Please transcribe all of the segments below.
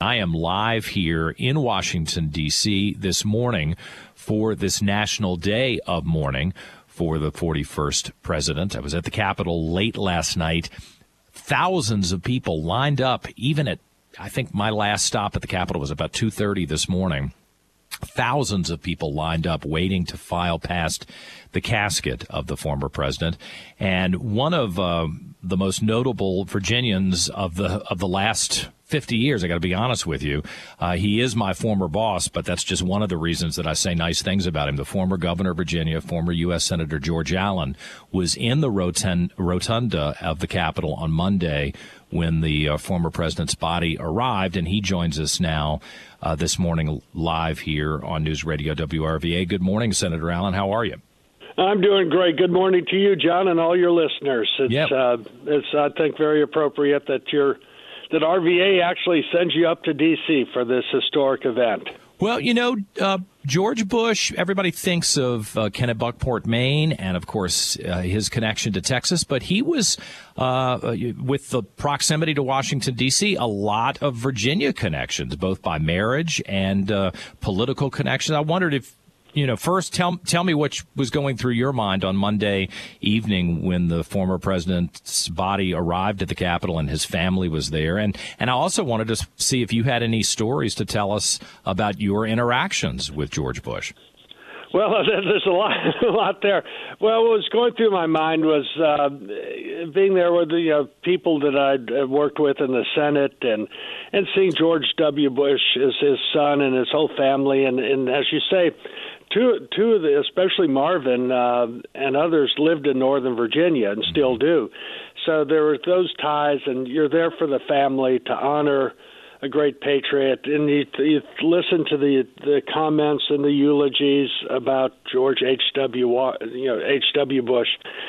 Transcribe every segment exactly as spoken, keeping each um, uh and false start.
I am live here in Washington, D C this morning for this National Day of Mourning for the forty-first president. I was at the Capitol late last night. Thousands of people lined up, even at, I think my last stop at the Capitol was about two thirty this morning. Thousands of people lined up waiting to file past the casket of the former president. And one of uh, the most notable Virginians of the of the last fifty years, I got to be honest with you, uh, he is my former boss, but that's just one of the reasons that I say nice things about him. The former governor of Virginia, former U S Senator George Allen, was in the rotund- rotunda of the Capitol on Monday when the uh, former president's body arrived, and he joins us now uh, this morning live here on News Radio W R V A. Good morning, Senator Allen. How are you? I'm doing great. Good morning to you, John, and all your listeners. It's, yep. uh, it's I think, very appropriate that you're that R V A actually sends you up to D C for this historic event. Well, you know, uh, George Bush, everybody thinks of uh, Kennebunkport, Maine, and, of course, uh, his connection to Texas. But he was, uh, with the proximity to Washington, D C, a lot of Virginia connections, both by marriage and uh, political connections. I wondered if, you know, first tell tell me what was going through your mind on Monday evening when the former president's body arrived at the Capitol and his family was there. And, and I also wanted to see if you had any stories to tell us about your interactions with George Bush. Well, there's a lot, a lot there. Well, what was going through my mind was uh, being there with the uh, people that I'd worked with in the Senate and, and seeing George W. Bush as his son and his whole family. And, and as you say, Two, two of the, especially Marvin uh, and others, lived in Northern Virginia and still do. So there were those ties, and you're there for the family to honor a great patriot. And you, you listen to the the comments and the eulogies about George H W. You know H W. Bush.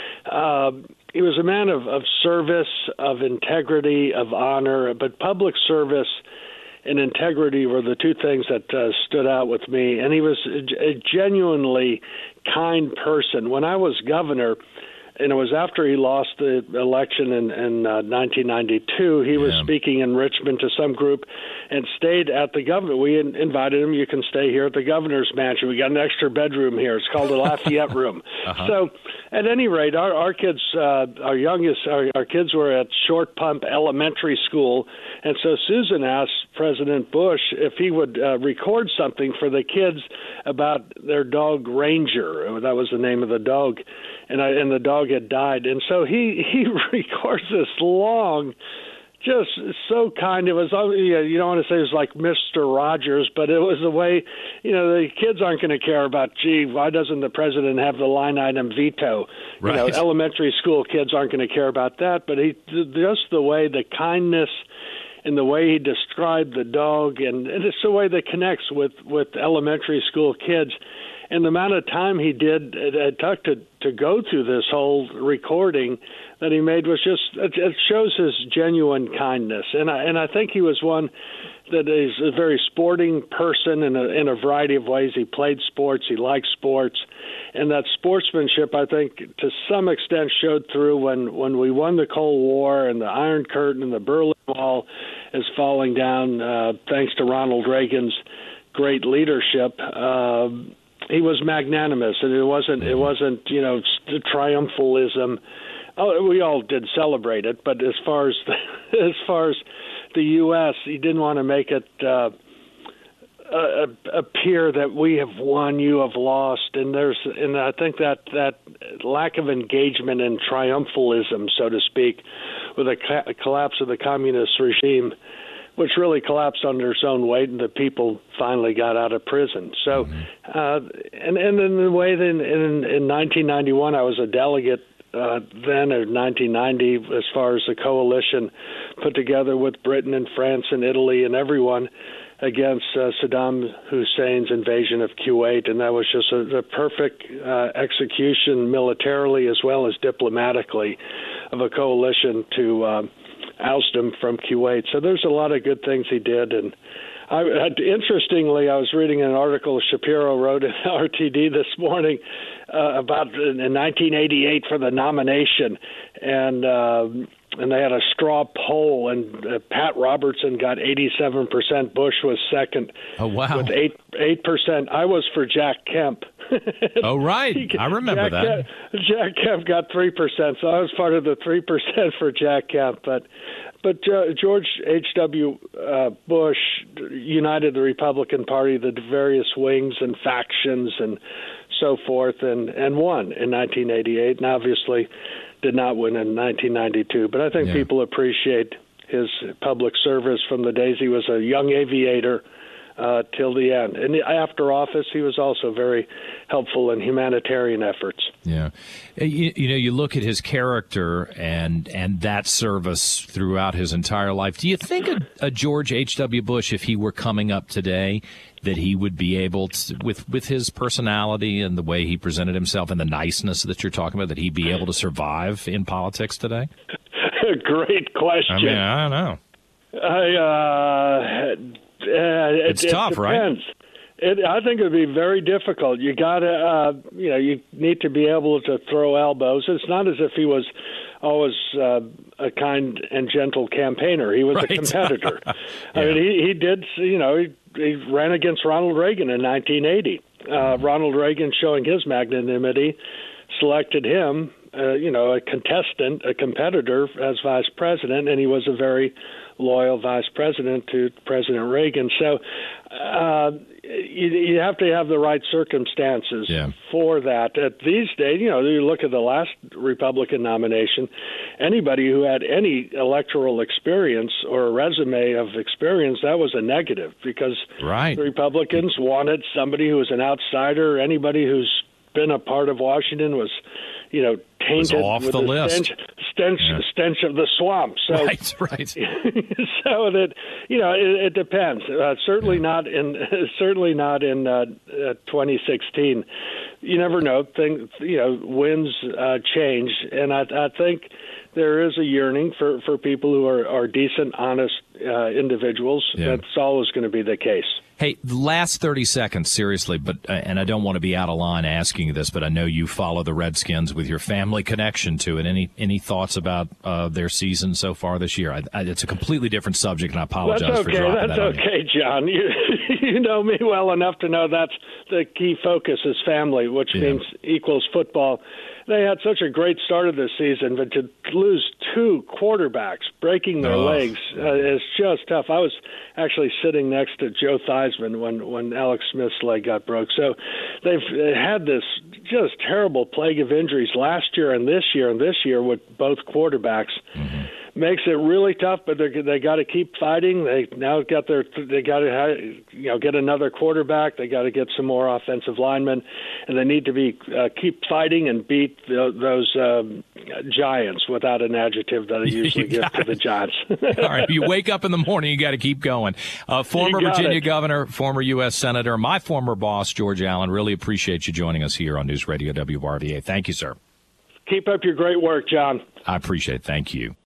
Uh, he was a man of, of service, of integrity, of honor, but public service and integrity were the two things that uh, stood out with me. And he was a, a genuinely kind person. When I was governor, and it was after he lost the election in, in uh, nineteen ninety-two, he yeah. was speaking in Richmond to some group and stayed at the governor. We in, invited him, you can stay here at the governor's mansion. We got an extra bedroom here. It's called the Lafayette Room. Uh-huh. So at any rate, our, our kids, uh, our youngest, our, our kids were at Short Pump Elementary School. And so Susan asked President Bush if he would uh, record something for the kids about their dog Ranger. That was the name of the dog. And, I, and the dog had died. And so he, he records this long, just so kind. It was, you don't want to say it was like Mister Rogers, but it was the way, you know, the kids aren't going to care about, gee, why doesn't the president have the line item veto? Right. You know, elementary school kids aren't going to care about that. But he just the way, the kindness and the way he described the dog, and, and it's the way that connects with, with elementary school kids. And the amount of time he did, it, it took to, to go through this whole recording that he made was just, it, it shows his genuine kindness. And I, and I think he was one that is a very sporting person in a, in a variety of ways. He played sports, he liked sports. And that sportsmanship, I think, to some extent showed through when, when we won the Cold War and the Iron Curtain and the Berlin Wall is falling down, uh, thanks to Ronald Reagan's great leadership. Uh, He was magnanimous, and it wasn't. It wasn't, you know, triumphalism. Oh, we all did celebrate it, but as far as the, as far as the U S, he didn't want to make it uh, uh, appear that we have won, you have lost, and there's. And I think that that lack of engagement and triumphalism, so to speak, with the ca- collapse of the communist regime, which really collapsed under its own weight, and the people finally got out of prison. So, mm-hmm. uh, and and in the way that in, in, in nineteen ninety-one, I was a delegate uh, then, or nineteen ninety, as far as the coalition put together with Britain and France and Italy and everyone against uh, Saddam Hussein's invasion of Kuwait, and that was just a, the perfect uh, execution militarily as well as diplomatically of a coalition to uh, oust him from Kuwait. So there's a lot of good things he did. And I, interestingly, I was reading an article Shapiro wrote in R T D this morning uh, about in nineteen eighty-eight for the nomination, and uh, and they had a straw poll, and uh, Pat Robertson got eighty-seven percent. Bush was second. Oh, wow. With eight eight percent. I was for Jack Kemp. Oh, right. I remember Jack that. Kemp, Jack Kemp got three percent, so I was part of the three percent for Jack Kemp. But but uh, George H W. Uh, Bush united the Republican Party, the various wings and factions and so forth, and, and won in nineteen eighty-eight, and obviously did not win in nineteen ninety-two. But I think yeah. people appreciate his public service from the days he was a young aviator uh, till the end. And after office, he was also very helpful in humanitarian efforts. Yeah. You, you know, you look at his character and and that service throughout his entire life. Do you think a, a George H W. Bush, if he were coming up today, that he would be able to, with, with his personality and the way he presented himself and the niceness that you're talking about, that he'd be able to survive in politics today? Great question. I mean, I don't know. I, uh, uh, it's it, tough, it right? It, I think it would be very difficult. You got to, uh, you know, you need to be able to throw elbows. It's not as if he was always uh, a kind and gentle campaigner. He was right. a competitor. yeah. I mean, he, he did, you know, he, he ran against Ronald Reagan in nineteen eighty. Uh, Ronald Reagan, showing his magnanimity, selected him, uh, you know, a contestant, a competitor as vice president, and he was a very loyal vice president to President Reagan. So uh, you, you have to have the right circumstances yeah. for that. At these days, you know, you look at the last Republican nomination, anybody who had any electoral experience or a resume of experience, that was a negative because right. the Republicans wanted somebody who was an outsider. Anybody who's been a part of Washington was, you know, tainted off with the, the list. stench, stench, yeah. stench of the swamp. So, right, right. so that you know, it, it depends. Uh, certainly yeah. not in certainly not in uh, uh, twenty sixteen. You never know. Things, you know, winds uh, change, and I, I think there is a yearning for, for people who are, are decent, honest uh, individuals. Yeah. That's always going to be the case. Hey, the last thirty seconds, seriously, but uh, and I don't want to be out of line asking you this, but I know you follow the Redskins with your family connection to it. Any any thoughts about uh, their season so far this year? I, I, it's a completely different subject, and I apologize that's for okay. dropping that's that on you. That's okay, John. You, you know me well enough to know that's the key focus is family, which yeah. means equals football. They had such a great start of the season, but to lose two quarterbacks, breaking their oh. legs, uh, is just tough. I was actually sitting next to Joe Theismann when, when Alex Smith's leg got broke. So they've had this just terrible plague of injuries last year and this year, and this year with both quarterbacks. Mm-hmm. Makes it really tough, but they they got to keep fighting. They now got their they got to you know get another quarterback. They got to get some more offensive linemen, and they need to be uh, keep fighting and beat the, those um, giants without an adjective that I usually give to the Giants. All right, you wake up in the morning, you got to keep going. Uh, former Virginia it. governor, former U S senator, my former boss, George Allen. Really appreciate you joining us here on News Radio W R V A. Thank you, sir. Keep up your great work, John. I appreciate it. Thank you.